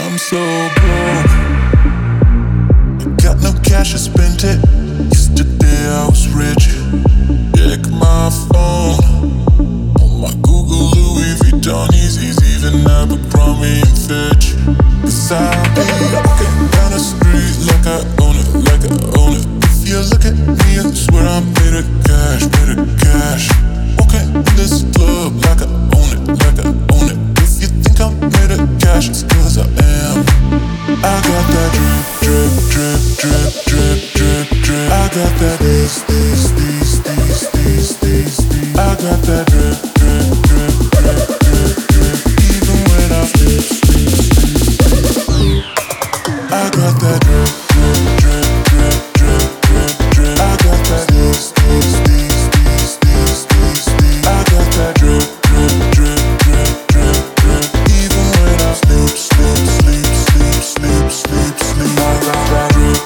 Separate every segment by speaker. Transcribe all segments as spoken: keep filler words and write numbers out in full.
Speaker 1: so broke. I got no cash, I spent it. Yesterday I was rich. Check my phone. On my Google, Louis Vuitton, Yeezys, even Abercrombie and Fitch. Cause I be walking down the street like I own it, like I own it. If you look at me, I swear I'm made of cash, made of cash. Walking in this club like I own it, like I own it. If you think I'm made of cash, it's cause I am. I got that drip, drip, drip, drip, drip, drip, drip. I got that this, this, this, this, this, this, this. I got that drip, drip, drip, drip, drip, drip. Even when I sleep, sleep, sleep, sleep. I got that drip, drip, drip, drip, drip, drip, drip. I got that this, this, this, this, this, this, this. I got that drip, drip, drip, drip, drip, drip. Even when I sleep, sleep, sleep, sleep, sleep, sleep, sleep. I got that drip.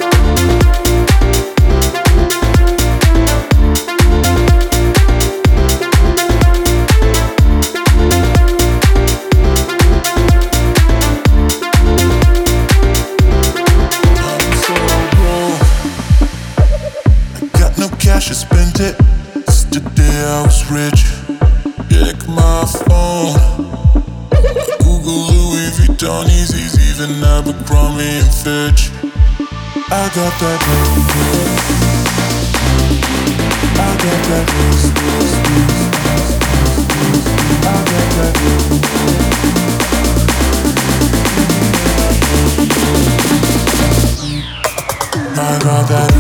Speaker 1: Cash, I spent it. Yesterday I was rich. Check my phone. Google, Louis Vuitton, Yeezys, even Abercrombie and Fitch. I got that drip, drip. I got that this, this, this, this. I got that drip. I got that.